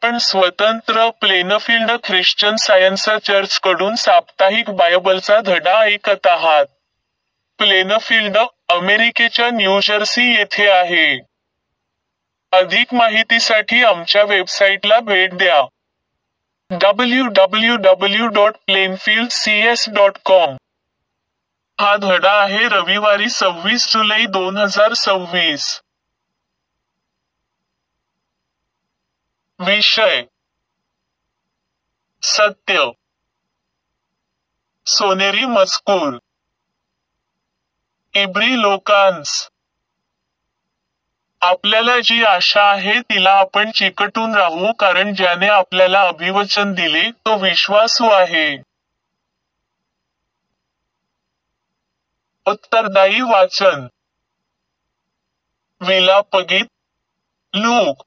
आपण स्वतंत्र Plainfield Christian science चर्चकडून साप्ताहिक बायबलचा धडा ऐकत आहात. प्लेनफील्ड, अमेरिकेच्या न्यूजर्सी येथे आहे. अधिक माहितीसाठी आमच्या वेबसाईटला भेट द्या. www.plainfieldcs.com. हा धडा आहे रविवारी 26 जुलै 2026. विषय: सत्य. सोनेरी मजकूर. इब्री लोकांस. आपल्याला जी आशा आहे तिला आपण चिकटून राहू, कारण ज्याने आपल्याला अभिवचन दिले तो विश्वासू आहे. उत्तरदायी वाचन. विलापगीत. लूक.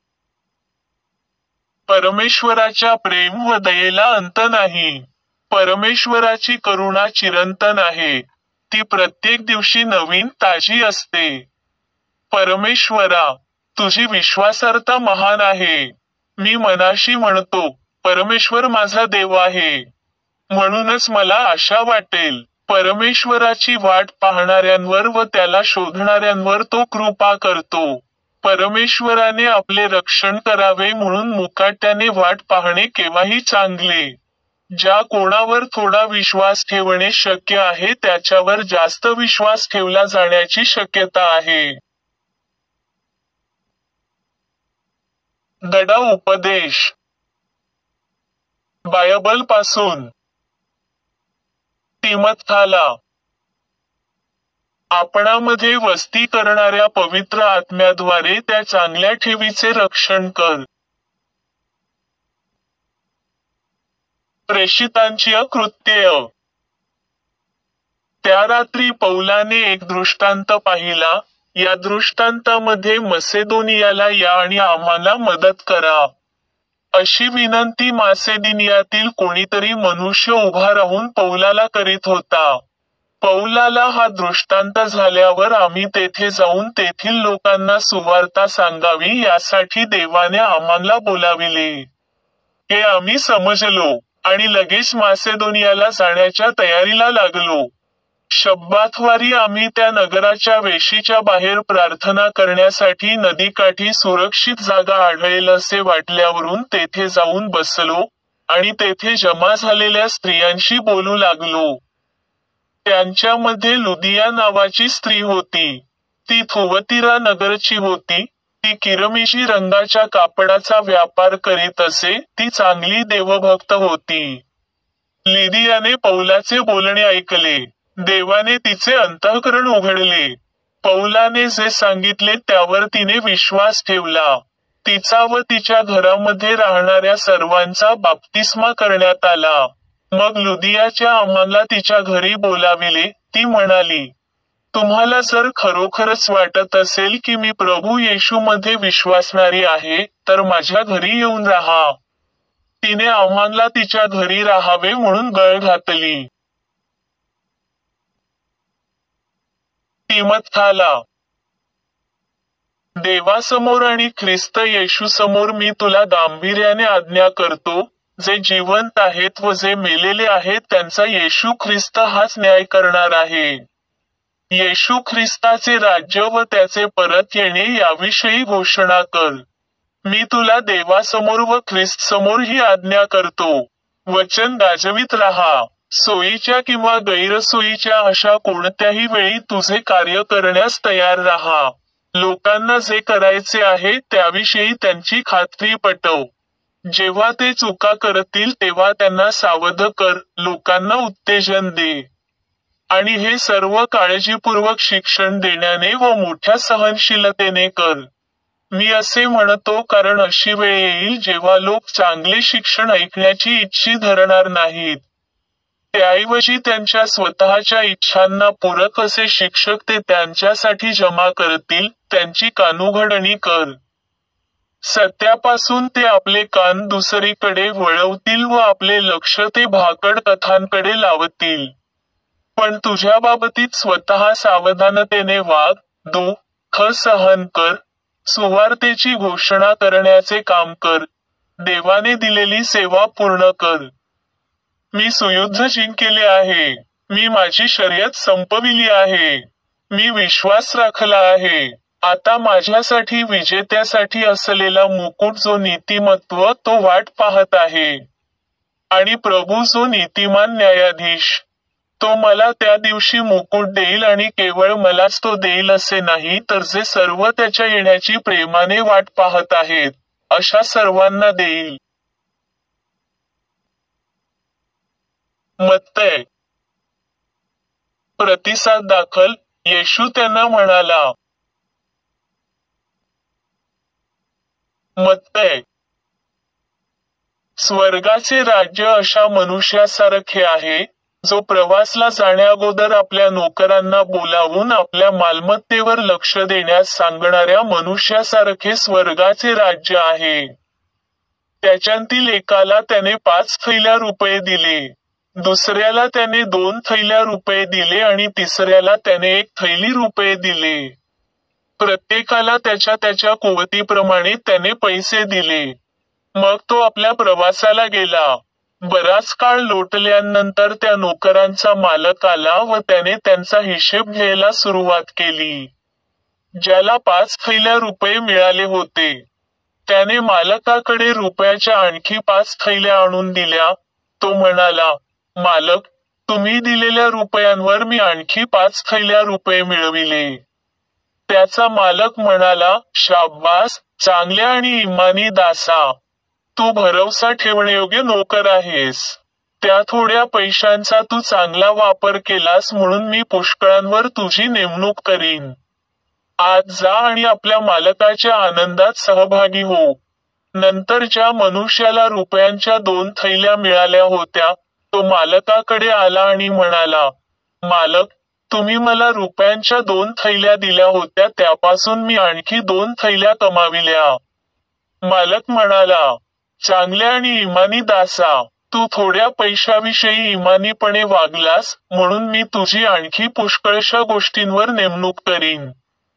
परमेश्वराच्या प्रेम व दयेला अंत नाही. परमेश्वराची करुणा चिरंतन आहे. ती प्रत्येक दिवशी नवीन ताजी असते. परमेश्वरा, तुझी विश्वासार्हता महान आहे. मी मनाशी म्हणतो, परमेश्वर माझा देव आहे. म्हणूनच मला आशा वाटेल. परमेश्वराची वाट पाहणाऱ्यांवर व त्याला शोधणाऱ्यांवर तो कृपा करतो. परमेश्वराने आपले रक्षण करावे म्हणून मुकाट्याने वाट पाहणे केव्हाही चांगले. ज्या कोणावर थोडा विश्वास ठेवणे शक्य आहे त्याच्यावर जास्त विश्वास ठेवला जाण्याची शक्यता आहे. धडा उपदेश. बायबलपासून. तिमोथेला. आपणामध्ये वस्ती करणाऱ्या पवित्र आत्म्याद्वारे त्या चांगल्या ठेवीचे रक्षण कर. प्रेषितांची कृत्ये. त्या रात्री पौलाने एक दृष्टांत पाहिला. या दृष्टांतामध्ये मसेदोनियाला या आणि आम्हाला मदत करा, अशी विनंती मासेदिनियातील कोणीतरी मनुष्य उभा राहून पौलाला करीत होता. पौलाला हा दृष्टांत झाल्यावर आम्ही तेथे जाऊन तेथील लोकांना सुवार्ता सांगावी यासाठी देवाने आम्हाला बोलाविले. हे आम्ही समजलो आणि लगेच मासेदोनियाला जाण्याच्या तयारीला लागलो. शब्बातवारी आम्ही त्या नगराच्या वेशीच्या बाहेर प्रार्थना करण्यासाठी नदीकाठी सुरक्षित जागा आढळेल असे वाटल्यावरून तेथे जाऊन बसलो आणि तेथे जमा झालेल्या स्त्रियांशी बोलू लागलो. त्यांच्यामध्ये लुदिया नावाची स्त्री होती. ती थुवतीरा नगरची होती. ती किरमिशी रंगाच्या कापडाचा व्यापार करीत असे. ती चांगली देवभक्त होती. लिदियाने पौलाचे बोलणे ऐकले. देवाने तिचे अंतःकरण उघडले. पौलाने जे सांगितले त्यावर तिने विश्वास ठेवला. तिचा व तिच्या घरामध्ये राहणाऱ्या सर्वांचा बाप्तिस्मा करण्यात आला. मग लुदियाच्या आम्हाला तिच्या घरी बोलाविले. ती म्हणाली, तुम्हाला जर खरोखरच वाटत असेल की मी प्रभू येशूमध्ये विश्वासणारी आहे, तर माझ्या घरी येऊन राहा. तिने आम्हाला तिच्या घरी राहावे म्हणून गळ घातली. तिमोथेला. देवासमोर आणि ख्रिस्त येशूसमोर मी तुला गांभीर्याने आज्ञा करतो, जे जिवंत आहेत व जे मेलेले आहेत त्यांचा येशू ख्रिस्त हाच न्याय करणार आहे. येशू ख्रिस्ताचे राज्य व त्याचे परत येणे याविषयी घोषणा कर. मी तुला देवासमोर व ख्रिस्तसमोर ही आज्ञा करतो. वचन गाजवीत राहा. सोयीच्या किंवा गैरसोयीच्या अशा कोणत्याही वेळी तुझे कार्य करण्यास तयार राहा. लोकांना जे करायचे आहे त्याविषयी त्यांची खात्री पटव. जेव्हा ते चुका करतील तेव्हा त्यांना सावध कर, लोकांना उत्तेजन दे. आणि हे सर्व काळजीपूर्वक शिक्षण देण्याने व मोठ्या सहनशीलतेने कर. मी असे म्हणतो कारण अशी वेळ येईल जेव्हा लोक चांगले शिक्षण ऐकण्याची इच्छा धरणार नाहीत. त्याऐवजी त्यांच्या स्वतःच्या इच्छांना पूरक असे शिक्षक ते त्यांच्यासाठी जमा करतील. त्यांची कानउघडणी कर. सत्यापासून ते आपले कान दुसरीकडे वळवतील व आपले लक्ष ते भाकड कथांकडे लावतील. पण तुझ्या बाबतीत स्वतः सावधानतेने वाग, दुःख सहन कर, सुवार्तेची घोषणा करण्याचे काम कर. देवाने दिलेली सेवा पूर्ण कर. मी सुयुद्ध जिंकले आहे. मी माझी शर्यत संपविली आहे. मी विश्वास राखला आहे. आता माझ्यासाठी विजेत्यासाठी असलेला मुकुट जो नीतिमत्व तो वाट पाहत आहे. आणि प्रभू जो नीतिमान न्यायाधीश तो मला त्या दिवशी मुकुट देईल आणि केवळ मलाच तो देईल असे नाही तर जे सर्व त्याच्या येण्याची प्रेमाने वाट पाहत आहेत अशा सर्वांना देईल. मत्तय. प्रतिसाद दाखल, येशू त्यांना म्हणाला. मत्तय. स्वर्गाचे राज्य अशा मनुष्यासारखे आहे, जो प्रवासला जाण्याअगोदर आपल्या नोकरांना बोलावून आपल्या मालमत्तेवर लक्ष देण्यास सांगणाऱ्या मनुष्यासारखे स्वर्गाचे राज्य आहे. त्याच्यातील एकाला त्याने 5 थैल्या रुपये दिले. दुसऱ्याला त्याने 2 थैल्या रुपये दिले आणि तिसऱ्याला त्याने 1 थैली रुपये दिले. प्रत्येकाला त्याच्या त्याच्या कुवतीप्रमाणे त्याने पैसे दिले. मग तो आपल्या प्रवासाला गेला. बराच काळ लोटल्यानंतर त्या नोकरांचा मालक आला व त्याने त्यांचा हिशेब घ्यायला सुरुवात केली. ज्याला 5 थैल्या रुपये मिळाले होते, त्याने मालकाकडे रुपयाच्या आणखी 5 थैल्या आणून दिल्या. तो म्हणाला, मालक, तुम्ही दिलेल्या रुपयांवर मी आणखी 5 थैल्या रुपये मिळविले. त्याचा मालक म्हणाला, शाब्बास, चांगल्या आणि इमानी दासा. तू भरवसा ठेवण्यायोग्य नोकर आहेस. त्या थोड्या पैशांचा तू चांगला वापर केलास म्हणून मी पुष्कळांवर तुझी नेमणूक करीन. आज जा आणि आपल्या मालकाच्या आनंदात सहभागी हो. नंतर ज्या मनुष्याला रुपयांच्या 2 थैल्या मिळाल्या होत्या, तो मालकाकडे आला आणि म्हणाला, मालक, तुम्ही मला रुपयांच्या 2 थैल्या दिल्या होत्या त्यापासून मी आणखी 2 थैल्या कमाविल्या. मालक म्हणाला, चांगल्या आणि इमानी दासा, तू थोड्या पैशाविषयी इमानीपणे वागलास, म्हणून मी तुझी आणखी पुष्कळशा गोष्टींवर नेमणूक करीन.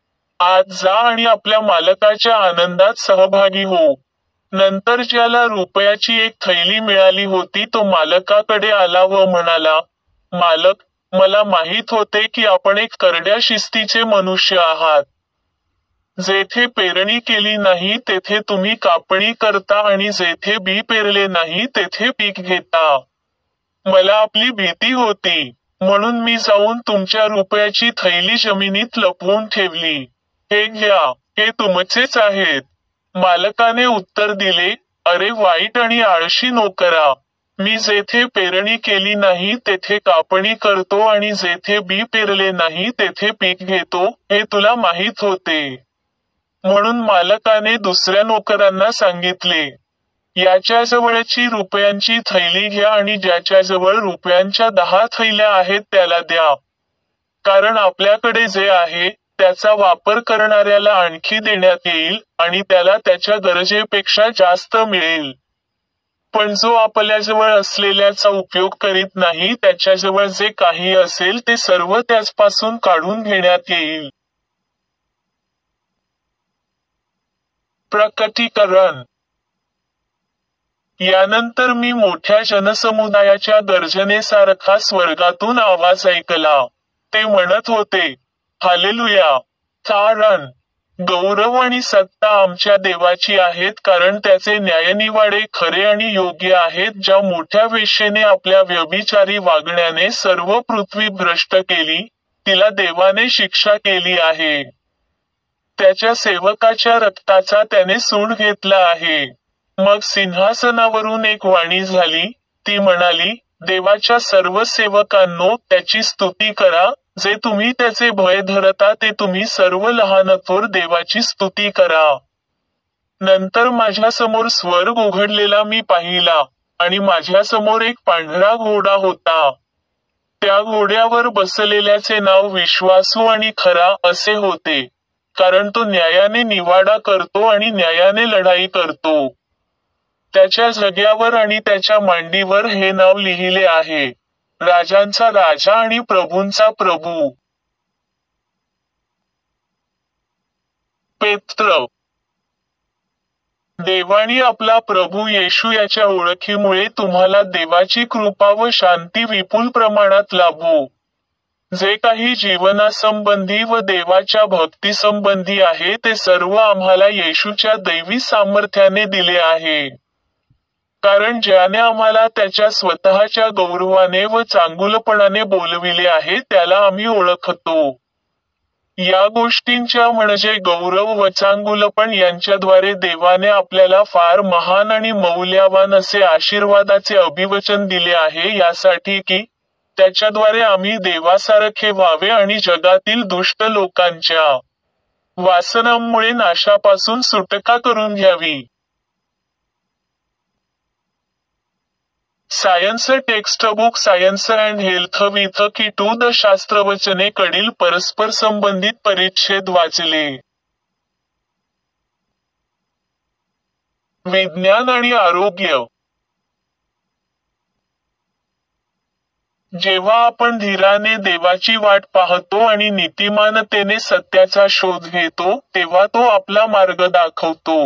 आज जा आणि आपल्या मालकाच्या आनंदात सहभागी हो. नंतर ज्याला रुपयाची 1 थैली मिळाली होती तो मालकाकडे आला व म्हणाला, मालक, मला माहीत होते की आपण एक करड्या शिस्तीचे मनुष्य आहात. जेथे पेरणी केली नाही तेथे तुम्ही कापणी करता आणि जेथे बी पेरले नाही तेथे पीक घेता. मला आपली भीती होती, म्हणून मी जाऊन तुमच्या रुपयाची थैली जमिनीत लपवून ठेवली. हे घ्या, हे तुमचेच आहेत. मालकाने उत्तर दिले, अरे वाईट आणि आळशी नोकरा, मी जेथे पेरणी केली नाही तेथे कापणी करतो आणि जेथे बी पेरले नाही तेथे पीक घेतो, हे तुला माहीत होते. म्हणून मालकाने दुसऱ्या नोकरांना सांगितले, याच्याजवळची रुपयांची थैली घ्या आणि ज्याच्याजवळ रुपयांच्या 10 थैल्या आहेत त्याला द्या. कारण आपल्याकडे जे आहे, त्याचा वापर करणाऱ्याला आणखी देण्यात येईल आणि त्याला त्याच्या गरजेपेक्षा जास्त मिळेल. पण जो आपल्याजवळ असलेल्याचा उपयोग करीत नाही त्याच्याजवळ जे काही असेल ते सर्व त्याचपासून काढून घेण्यात येईल. प्रकटीकरण. यानंतर मी मोठ्या जनसमुदायाच्या गर्जनेसारखा स्वर्गातून आवाज ऐकला. ते म्हणत होते, हालेलुया! कारण गौरव आणि सत्ता आमच्या देवाची आहेत कारण त्याचे न्यायनिवाडे खरे आणि योग्य आहेत ज्या मोठ्या वेश्येने आपल्या व्यभिचारी वागण्याने सर्व पृथ्वी भ्रष्ट केली, तिला देवाने शिक्षा केली आहे. त्याच्या सेवकाच्या रक्ताचा त्याने सूड घेतला आहे. मग सिंहासनावरून एक वाणी झाली, ती म्हणाली, देवाच्या सर्व सेवकांनो त्याची स्तुती करा, जे तुम्ही त्याचे भय धरता ते तुम्ही सर्व लहानथोर देवाची स्तुती करा. नंतर माझ्यासमोर स्वर्ग उघडलेला मी पाहिला, आणि माझ्यासमोर एक पांढरा घोडा होता. त्या घोड्यावर बसलेल्याचे नाव विश्वासू आणि खरा असे होते, कारण तो न्यायाने निवाडा करतो आणि न्यायाने लढाई करतो. त्याच्या झग्यावर आणि त्याच्या मांडीवर हे नाव लिहिले आहे, राजांचा राजा आणि प्रभूंचा प्रभू. पेत्र. देवानी आपला प्रभू येशू याच्या ओळखीमुळे तुम्हाला देवाची कृपा व शांती विपुल प्रमाणात लाभो. जे काही जीवनासंबंधी व देवाच्या भक्तीसंबंधी आहे ते सर्व आम्हाला येशूच्या दैवी सामर्थ्याने दिले आहे. कारण ज्याने आम्हाला त्याच्या स्वतःच्या गौरवाने व चांगुलपणाने बोलविले आहे त्याला आम्ही ओळखतो. या गोष्टींच्या म्हणजे गौरव व चांगुलपण यांच्याद्वारे देवाने आपल्याला फार महान आणि मौल्यवान असे आशीर्वादाचे अभिवचन दिले आहे यासाठी की त्याच्याद्वारे आम्ही देवासारखे व्हावे आणि जगातील दुष्ट लोकांच्या वासनांमुळे नाशापासून सुटका करून घ्यावी. Science textbook science and health with key to the शास्त्रवचने कडील परस्पर संबंधित परिच्छेद वाचले. विज्ञान आणि आरोग्य. जेव्हा आपण धीराने देवाची वाट पाहतो आणि नीतिमानतेने सत्याचा शोध घेतो तेव्हा तो आपला मार्ग दाखवतो.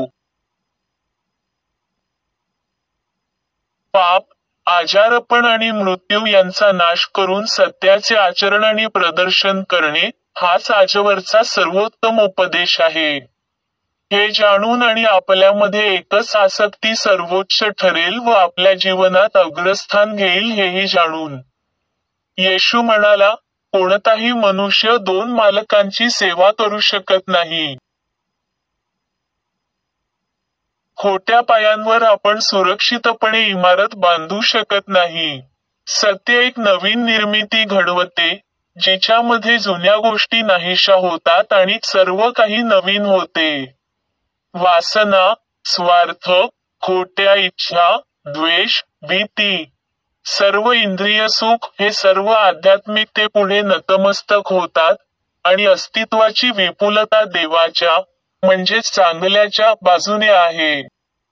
पाप, आजारपण आणि मृत्यू यांचा नाश करून सत्याचे आचरण आणि प्रदर्शन करणे हाच आजवरचा सर्वोत्तम उपदेश आहे. हे जाणून आणि आपल्यामध्ये एकच आसक्ती सर्वोच्च ठरेल व आपल्या जीवनात अग्रस्थान घेईल हेही जाणून येशू म्हणाला, कोणताही मनुष्य दोन मालकांची सेवा करू शकत नाही. खोट्या पायांवर आपण सुरक्षितपणे इमारत बांधू शकत नाही. सत्य एक नवीन निर्मिती घडवते, जिच्यामध्ये जुन्या गोष्टी नाहीशा होतात आणि सर्व काही नवीन होते. वासना, स्वार्थ, खोट्या इच्छा, द्वेष, भीती, सर्व इंद्रिय सुख हे सर्व आध्यात्मिकतेपुढे नतमस्तक होतात आणि अस्तित्वाची विपुलता देवाच्या म्हणजेच चांगल्याच्या बाजूने आहे.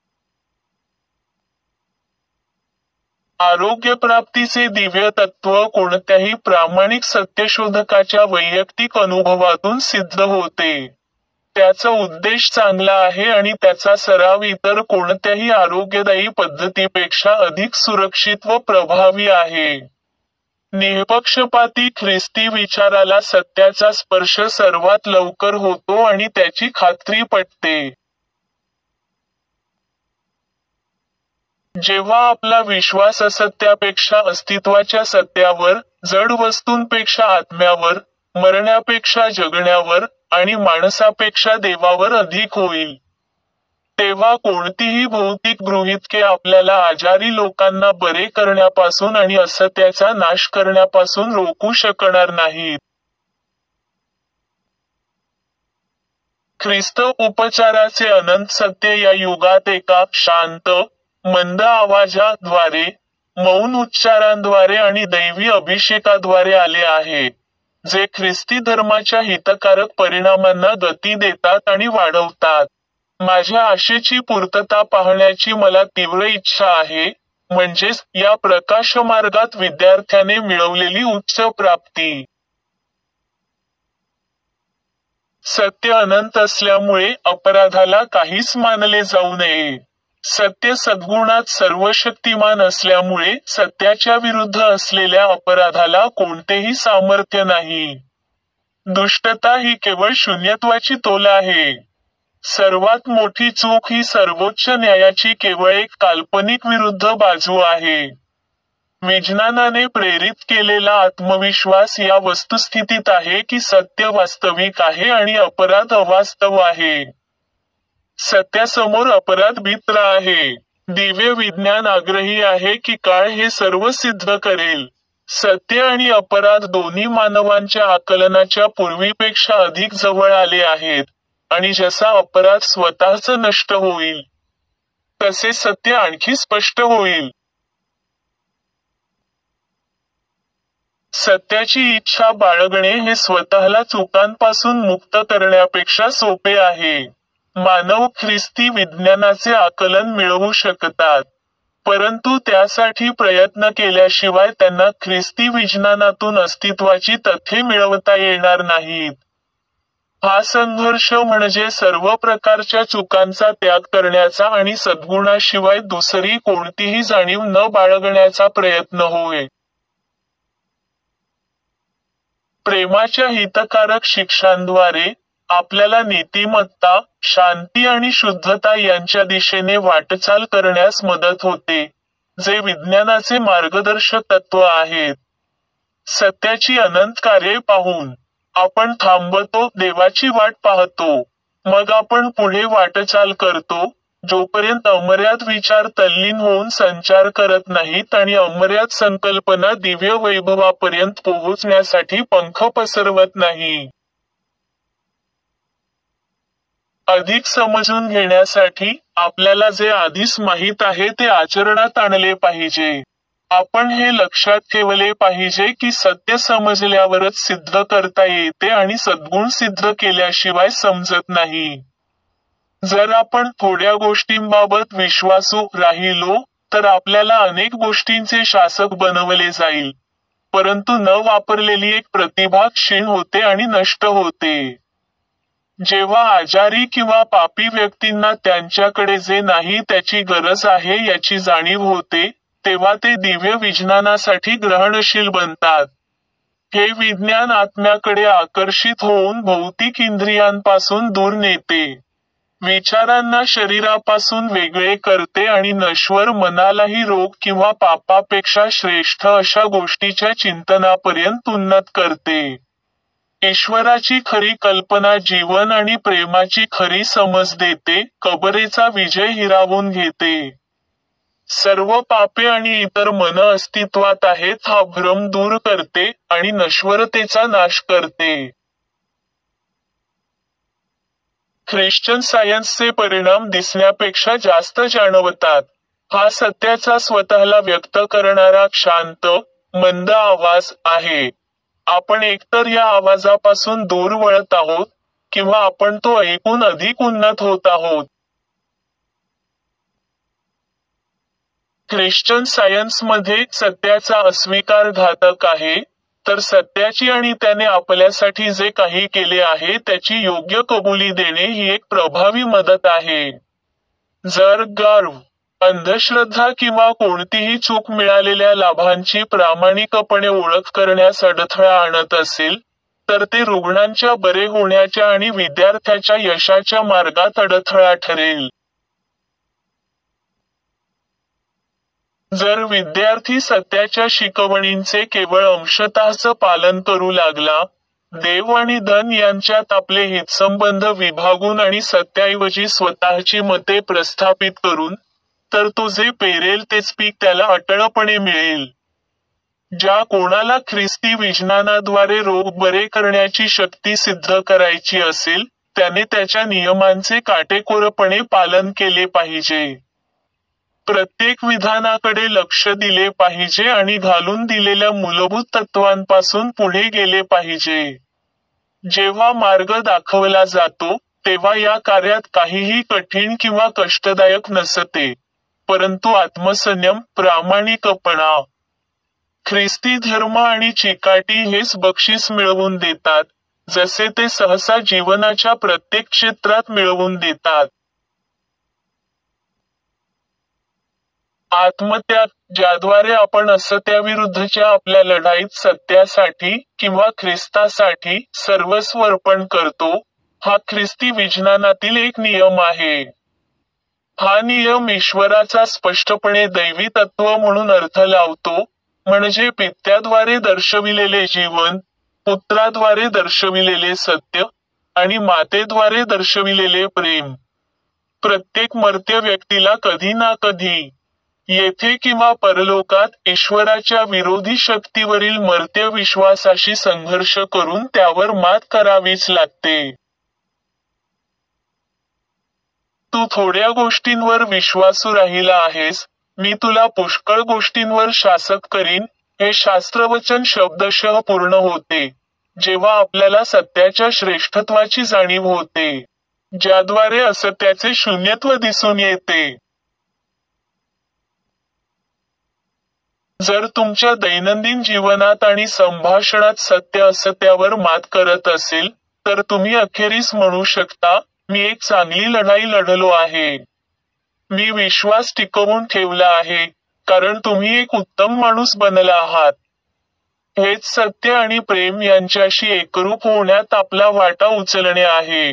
आरोग्यप्राप्तीचे दिव्य तत्त्व कोणत्याही प्रामाणिक सत्यशोधकाच्या वैयक्तिक अनुभवातून सिद्ध होते. त्याचा उद्देश चांगला आहे आणि त्याचा सराव इतर कोणत्याही आरोग्यदायी पद्धतीपेक्षा अधिक सुरक्षित व प्रभावी आहे. निःपक्षपाती ख्रिस्ती विचाराला सत्याचा स्पर्श सर्वात लवकर होतो आणि त्याची खात्री पटते. जेव्हा आपला विश्वास असत्यापेक्षा अस्तित्वाच्या सत्यावर, जड वस्तूंपेक्षा आत्म्यावर, मरण्यापेक्षा जगण्यावर आणि माणसापेक्षा देवावर अधिक होईल, तेव्हा कोणतीही भौतिक गृहीतके आपल्याला आजारी लोकांना बरे करण्यापासून आणि असत्याचा नाश करण्यापासून रोखू शकणार नाहीत. ख्रिस्त उपचाराचे अनंत सत्य या युगात एका शांत, मंद आवाजाद्वारे, मौन उच्चारांद्वारे आणि दैवी अभिषेकाद्वारे आले आहे, जे ख्रिस्ती धर्माच्या हितकारक परिणामांना गती देतात आणि वाढवतात. माझ्या आशेची पूर्तता पाहण्याची मला तीव्र इच्छा आहे, म्हणजेच या प्रकाशमार्गात विद्यार्थ्याने मिळवलेली उच्च प्राप्ती. सत्य अनंत असल्यामुळे अपराधाला काहीच मानले जाऊ नये. सत्य सद्गुणात सर्वशक्तिमान असल्यामुळे सत्याच्या विरुद्ध असलेल्या अपराधाला कोणतेही सामर्थ्य नाही. दुष्टता ही केवळ शून्यत्वाची तोल आहे. सर्वात मोठी चूक ही सर्वोच्च न्यायाची केवळ एक काल्पनिक विरुद्ध बाजू आहे. विज्ञानाने प्रेरित केलेला आत्मविश्वास या वस्तुस्थितीत आहे की सत्य वास्तविक आहे आणि अपराध अवास्तव आहे. सत्यासमोर अपराध भित्र आहे. दिव्य विज्ञान आग्रही आहे की काळ हे सर्व सिद्ध करेल. सत्य आणि अपराध दोन्ही मानवांच्या आकलनाच्या पूर्वीपेक्षा अधिक जवळ आले आहेत, आणि जसा अपराध स्वतःच नष्ट होईल, तसे सत्य आणखी स्पष्ट होईल. सत्याची इच्छा बाळगणे हे स्वतःला चुकांपासून मुक्त करण्यापेक्षा सोपे आहे. मानव ख्रिस्ती विज्ञानाचे आकलन मिळवू शकतात, परंतु त्यासाठी प्रयत्न केल्याशिवाय त्यांना ख्रिस्ती विज्ञानातून अस्तित्वाची तथ्ये मिळवता येणार नाहीत. हा संघर्ष म्हणजे सर्व प्रकारच्या चुकांचा त्याग करण्याचा आणि सद्गुणाशिवाय दुसरी कोणतीही जाणीव न बाळगण्याचा प्रयत्न होय. प्रेमाच्या हितकारक शिक्षांद्वारे आपल्याला नीतिमत्ता, शांती आणि शुद्धता यांच्या दिशेने वाटचाल करण्यास मदत होते, जे विज्ञानाचे मार्गदर्शक तत्व आहेत. सत्याची अनंत कार्ये पाहून आपण थांबतो, देवाची वाट पाहतो. मग आपण पुढे वाटचाल करतो, जोपर्यंत अमर्याद विचार तल्लीन होऊन संचार करत नाहीत आणि अमर्याद संकल्पना दिव्य वैभवापर्यंत पोहोचण्यासाठी पंख पसरवत नाही. अधिक समजून घेण्यासाठी आपल्याला जे आधीच माहीत आहे ते आचरणात आणले पाहिजे. आपण हे लक्षात ठेवले पाहिजे की सत्य समजल्यावरच सिद्ध करता येते आणि सद्गुण सिद्ध केल्याशिवाय समजत नाही. जर आपण थोड्या गोष्टींबाबत विश्वासू राहिलो, तर आपल्याला अनेक गोष्टींचे शासक बनवले जाईल. परंतु न वापरलेली एक प्रतिभा क्षीण होते आणि नष्ट होते. जेव्हा आजारी किंवा पापी व्यक्तींना त्यांच्याकडे जे नाही त्याची गरज आहे याची जाणीव होते, तेव्हा ते दिव्य विज्ञानासाठी ग्रहणशील बनतात. हे विज्ञान आत्म्याकडे आकर्षित होऊन भौतिक इंद्रियांपासून दूर नेते. विचारांना शरीरापासून वेगळे करते आणि नश्वर मनालाही रोग किंवा पापापेक्षा श्रेष्ठ अशा गोष्टीच्या चिंतनापर्यंत उन्नत करते. ईश्वराची खरी कल्पना जीवन आणि प्रेमाची खरी समज देते, कबरेचा विजय हिरावून घेते. सर्व पापे आणि इतर मन अस्तित्वात आहेत हा भ्रम दूर करते आणि नश्वरतेचा नाश करते. ख्रिश्चन सायन्सचे परिणाम दिसण्यापेक्षा जास्त जाणवतात. हा सत्याचा स्वतःला व्यक्त करणारा शांत, मंद आवाज आहे. आपण एकतर या आवाजापासून दूर वळत आहोत, किंवा आपण तो ऐकून अधिक उन्नत होत आहोत. ख्रिश्चन सायन्समध्ये सत्याचा अस्वीकार घातक आहे, तर सत्याची आणि त्याने आपल्यासाठी जे काही केले आहे त्याची योग्य कबुली देणे ही एक प्रभावी मदत आहे. जर गर्व, अंधश्रद्धा किंवा कोणतीही चूक मिळालेल्या लाभांची प्रामाणिकपणे ओळख करण्यास अडथळा आणत असेल, तर ते रुग्णांच्या बरे होण्याच्या आणि विद्यार्थ्याच्या यशाच्या मार्गात अडथळा ठरेल. जर विद्यार्थी सत्याच्या शिकवणींचे केवळ अंशतःच पालन करू लागला, देव आणि धन यांच्यात आपले हितसंबंध विभागून आणि सत्याऐवजी स्वतःची मते प्रस्थापित करून, तर तो जे पेरेल तेच पीक त्याला अटळपणे मिळेल. ज्या कोणाला ख्रिस्ती विज्ञानाद्वारे रोग बरे करण्याची शक्ती सिद्ध करायची असेल, त्याने त्याच्या नियमांचे काटेकोरपणे पालन केले पाहिजे. प्रत्येक विधानाकडे लक्ष दिले पाहिजे आणि घालून दिलेल्या मूलभूत तत्वांपासून पुढे गेले पाहिजे. जेव्हा मार्ग दाखवला जातो, तेव्हा या कार्यात काहीही कठीण किंवा कष्टदायक नसते, परंतु आत्मसंयम, प्रामाणिकपणा. ख्रिस्ती धर्म आणि चिकाटी हेच बक्षीस मिळवून देतात, जसे ते सहसा जीवनाच्या प्रत्येक क्षेत्रात मिळवून देतात. आत्मत्याग, ज्याद्वारे आपण असत्याविरुद्धच्या आपल्या लढाईत सत्यासाठी किंवा ख्रिस्तासाठी सर्वस्व अर्पण करतो, हा ख्रिस्ती विज्ञानातील एक नियम आहे. हा नियम ईश्वराचा स्पष्टपणे दैवी तत्व म्हणून अर्थ लावतो, म्हणजे पित्याद्वारे दर्शविलेले जीवन, पुत्राद्वारे दर्शविलेले सत्य, आणि मातेद्वारे दर्शविलेले प्रेम. प्रत्येक मर्त्य व्यक्तीला कधी ना कधी, येथे किंवा परलोकात, ईश्वराच्या विरोधी शक्तीवरील मर्त्य विश्वासाशी संघर्ष करून त्यावर मात करावीच लागते. तू थोड्या गोष्टींवर विश्वासू राहिला आहेस, मी तुला पुष्कळ गोष्टींवर शासक करीन, हे शास्त्रवचन शब्दशः पूर्ण होते, जेव्हा आपल्याला सत्याच्या श्रेष्ठत्वाची जाणीव होते, ज्याद्वारे असत्याचे शून्यत्व दिसून येते. जर तुमच्या दैनंदिन जीवनात आणि संभाषणात सत्य असत्यावर मात करत असेल, तर तुम्ही अखेरीस म्हणू शकता, मी एक चांगली लढाई लढलो आहे. मी विश्वास टिकवून ठेवला आहे, कारण तुम्ही एक उत्तम माणूस बनला आहात. हेच सत्य आणि प्रेम यांच्याशी एकरूप होण्यात आपला वाटा उचलणे आहे.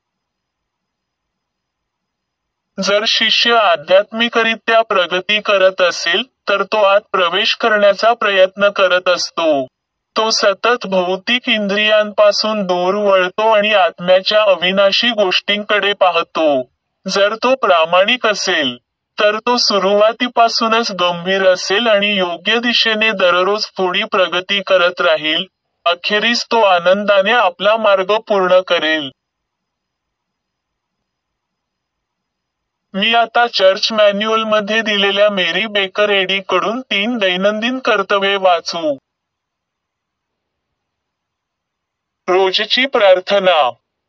जर शिष्य आध्यात्मिकरित्या प्रगती करत असेल, तर तो आत प्रवेश करण्याचा प्रयत्न करत असतो. तो सतत भौतिक इंद्रियांपासून दूर वळतो आणि आत्म्याच्या अविनाशी गोष्टींकडे पाहतो. जर तो प्रामाणिक असेल, तर तो सुरुवातीपासूनच गंभीर असेल आणि योग्य दिशेने दररोज थोडी प्रगती करत राहील. अखेरीस तो आनंदाने आपला मार्ग पूर्ण करेल. मी आता चर्च मॅन्युअलमध्ये दिलेल्या मेरी बेकर एडी कडून 3 दैनंदिन कर्तव्ये वाचू. रोजची प्रार्थना.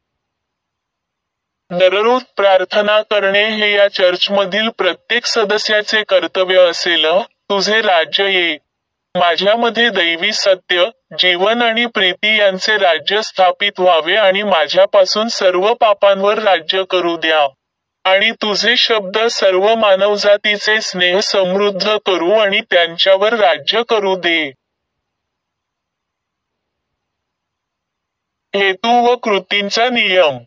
दररोज प्रार्थना करणे हे या चर्चमधील प्रत्येक सदस्याचे कर्तव्य असेल. तुझे राज्य ये. माझ्यामध्ये दैवी सत्य, जीवन आणि प्रीती यांचे राज्य स्थापित व्हावे आणि माझ्यापासून सर्व पापांवर राज्य करू द्या. आणि तुझे शब्द सर्व मानवजातीचे स्नेह समृद्ध करू आणि त्यांच्यावर राज्य करू दे. हेतू व कृतींचा नियम.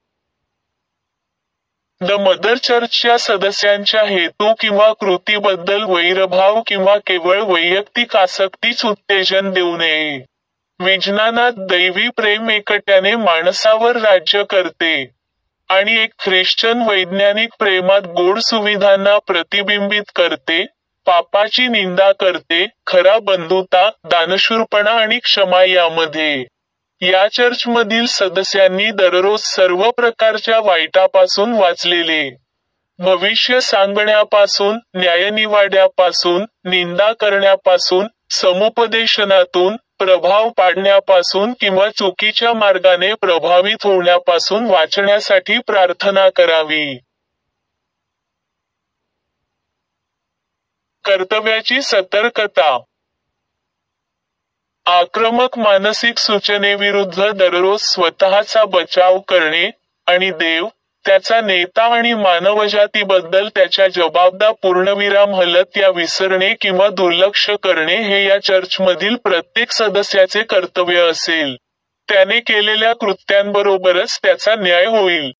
द मदर चर्चच्या सदस्यांच्या हेतू किंवा कृतीबद्दल वैरभाव किंवा केवळ वैयक्तिक आसक्तीच उत्तेजन देऊ नये. विज्ञानात दैवी प्रेम एकट्याने माणसावर राज्य करते. आणि एक ख्रिश्चन वैज्ञानिक प्रेमात गोड सुविधांना प्रतिबिंबित करते, पापाची निंदा करते, खरा बंधुता, दानशूरपणा आणि क्षमा यामध्ये. या चर्चमधील सदस्यांनी दररोज सर्व प्रकारच्या वाईटापासून वाचलेले. भविष्य सांगण्यापासून, न्यायनिवाड्यापासून, निंदा करण्यापासून, समुपदेशनातून, प्रभाव पाडण्यापासून किंवा चुकीच्या मार्गाने प्रभावित होण्यापासून वाचण्यासाठी प्रार्थना करावी. कर्तव्याची सतर्कता. आक्रमक मानसिक सूचनेविरुद्ध दररोज स्वतःचा बचाव करणे, आणि देव, त्याचा नेता आणि मानवजातीबद्दल त्याच्या जबाबदार पूर्णविराम हलत या विसरणे किंवा दुर्लक्ष करणे हे या चर्चमधील प्रत्येक सदस्याचे कर्तव्य असेल. त्याने केलेल्या कृत्यांबरोबरच त्याचा न्याय होईल.